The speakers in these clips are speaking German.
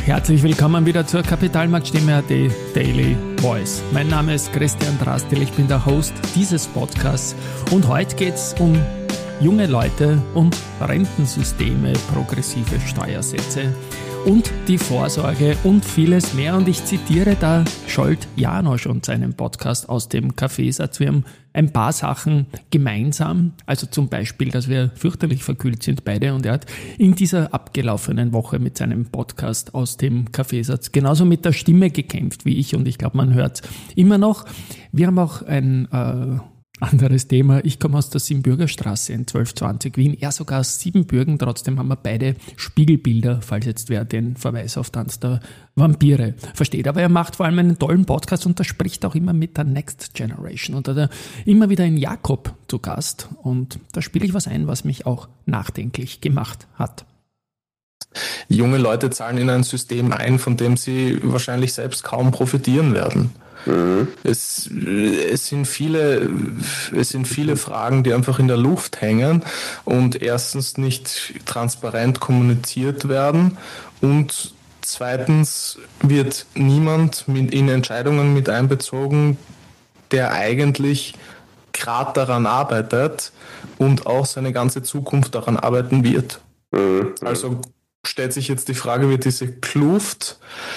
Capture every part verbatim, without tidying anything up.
Herzlich willkommen wieder zur Kapitalmarktstimme A T Daily Voice. Mein Name ist Christian Drastil, ich bin der Host dieses Podcasts und heute geht es um junge Leute und Rentensysteme, progressive Steuersätze und die Vorsorge und vieles mehr. Und ich zitiere da Scholt Janosch und seinen Podcast aus dem Kaffeesatz. Wir haben ein paar Sachen gemeinsam, also zum Beispiel, dass wir fürchterlich verkühlt sind beide, und er hat in dieser abgelaufenen Woche mit seinem Podcast aus dem Kaffeesatz genauso mit der Stimme gekämpft wie ich, und ich glaube, man hört es immer noch. Wir haben auch ein äh, anderes Thema. Ich komme aus der Siebenbürgerstraße in zwölf zwanzig Wien, er sogar aus Siebenbürgen. Trotzdem haben wir beide Spiegelbilder, falls jetzt wer den Verweis auf Tanz der Vampire versteht. Aber er macht vor allem einen tollen Podcast und da spricht auch immer mit der Next Generation. Und da hat er immer wieder einen Jakob zu Gast. Und da spiele ich was ein, was mich auch nachdenklich gemacht hat. Junge Leute zahlen in ein System ein, von dem sie wahrscheinlich selbst kaum profitieren werden. Mhm. Es, es sind viele, es sind viele Fragen, die einfach in der Luft hängen und erstens nicht transparent kommuniziert werden und zweitens wird niemand mit in Entscheidungen mit einbezogen, der eigentlich gerade daran arbeitet und auch seine ganze Zukunft daran arbeiten wird. Mhm. Also stellt sich jetzt die Frage, wird diese Kluft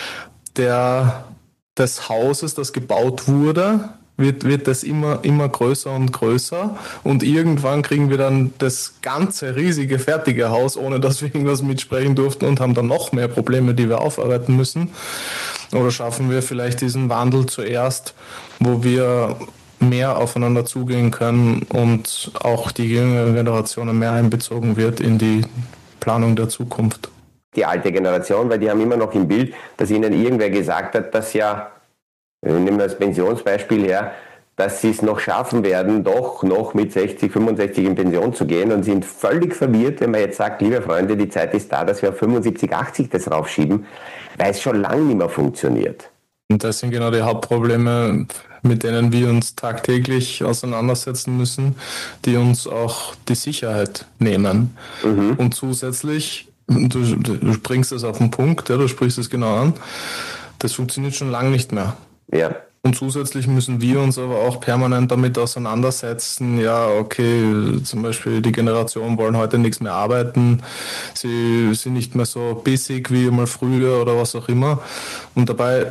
der des Hauses, das gebaut wurde, wird, wird das immer, immer größer und größer und irgendwann kriegen wir dann das ganze riesige, fertige Haus, ohne dass wir irgendwas mitsprechen durften und haben dann noch mehr Probleme, die wir aufarbeiten müssen. Oder schaffen wir vielleicht diesen Wandel zuerst, wo wir mehr aufeinander zugehen können und auch die jüngere Generation mehr einbezogen wird in die Planung der Zukunft. Die alte Generation, weil die haben immer noch im Bild, dass ihnen irgendwer gesagt hat, dass ja, nehmen wir das Pensionsbeispiel her, dass sie es noch schaffen werden, doch noch mit sechzig, fünfundsechzig in Pension zu gehen und sind völlig verwirrt, wenn man jetzt sagt, liebe Freunde, die Zeit ist da, dass wir auf fünfundsiebzig, achtzig das raufschieben, weil es schon lange nicht mehr funktioniert. Und das sind genau die Hauptprobleme, mit denen wir uns tagtäglich auseinandersetzen müssen, die uns auch die Sicherheit nehmen. Mhm. Und zusätzlich Du, du, du springst es auf den Punkt, ja, du sprichst es genau an. Das funktioniert schon lange nicht mehr. Ja. Und zusätzlich müssen wir uns aber auch permanent damit auseinandersetzen, ja, okay, zum Beispiel die Generation wollen heute nichts mehr arbeiten, sie sind nicht mehr so basic wie mal früher oder was auch immer. Und dabei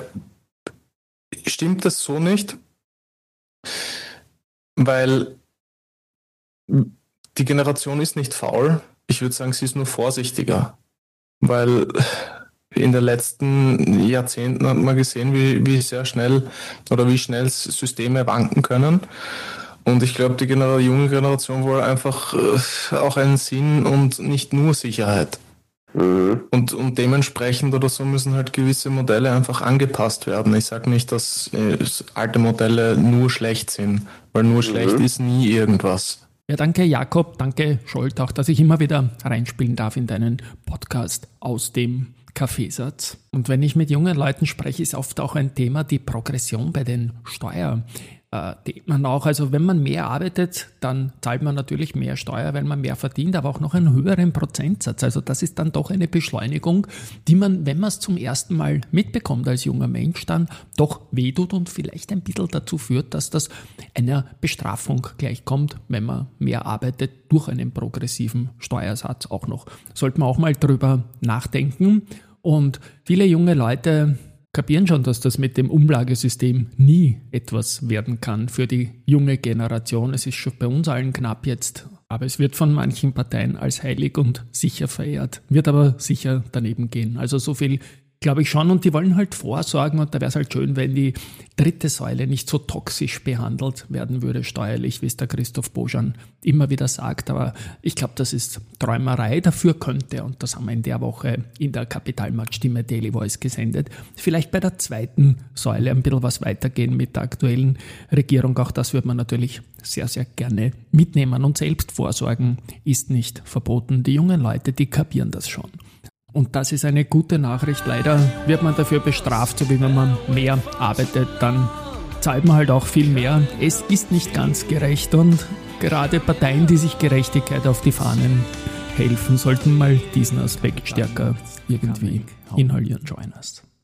stimmt das so nicht, weil die Generation ist nicht faul. Ich würde sagen, sie ist nur vorsichtiger, weil in den letzten Jahrzehnten hat man gesehen, wie, wie sehr schnell oder wie schnell Systeme wanken können. Und ich glaube, die Gener- junge Generation will einfach äh, auch einen Sinn und nicht nur Sicherheit. Mhm. Und, und dementsprechend oder so müssen halt gewisse Modelle einfach angepasst werden. Ich sage nicht, dass äh, alte Modelle nur schlecht sind, weil nur mhm. schlecht ist nie irgendwas. Ja, danke Jakob, danke Scholt auch, dass ich immer wieder reinspielen darf in deinen Podcast aus dem Kaffeesatz. Und wenn ich mit jungen Leuten spreche, ist oft auch ein Thema die Progression bei den Steuern. Äh, man auch, also wenn man mehr arbeitet, dann zahlt man natürlich mehr Steuer, weil man mehr verdient, aber auch noch einen höheren Prozentsatz. Also das ist dann doch eine Beschleunigung, die man, wenn man es zum ersten Mal mitbekommt als junger Mensch, dann doch wehtut und vielleicht ein bisschen dazu führt, dass das einer Bestrafung gleichkommt, wenn man mehr arbeitet, durch einen progressiven Steuersatz auch noch. Sollte man auch mal drüber nachdenken. Und viele junge Leute kapieren schon, dass das mit dem Umlagesystem nie etwas werden kann für die junge Generation. Es ist schon bei uns allen knapp jetzt, aber es wird von manchen Parteien als heilig und sicher verehrt, wird aber sicher daneben gehen. Also so viel glaube ich schon, und die wollen halt vorsorgen, und da wäre es halt schön, wenn die dritte Säule nicht so toxisch behandelt werden würde steuerlich, wie es der Christoph Bojan immer wieder sagt, aber ich glaube, das ist Träumerei. Dafür könnte, und das haben wir in der Woche in der Kapitalmarktstimme Daily Voice gesendet, vielleicht bei der zweiten Säule ein bisschen was weitergehen mit der aktuellen Regierung. Auch das würde man natürlich sehr, sehr gerne mitnehmen, und selbst vorsorgen ist nicht verboten. Die jungen Leute, die kapieren das schon. Und das ist eine gute Nachricht. Leider wird man dafür bestraft, so wie wenn man mehr arbeitet, dann zahlt man halt auch viel mehr. Es ist nicht ganz gerecht, und gerade Parteien, die sich Gerechtigkeit auf die Fahnen helfen sollten, mal diesen Aspekt stärker irgendwie inhalieren. Join us.